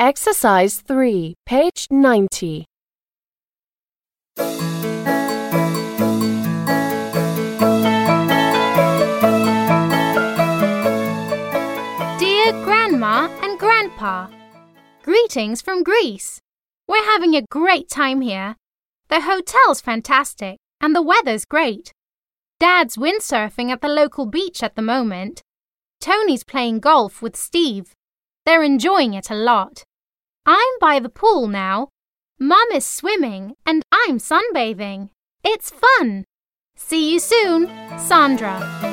Exercise 3, page 90. Dear Grandma and Grandpa, greetings from Greece. We're having a great time here. The hotel's fantastic and the weather's great. Dad's windsurfing at the local beach at the moment. Tony's playing golf with Steve. They're enjoying it a lot. I'm by the pool now. Mum is swimming and I'm sunbathing. It's fun. See you soon, Sandra.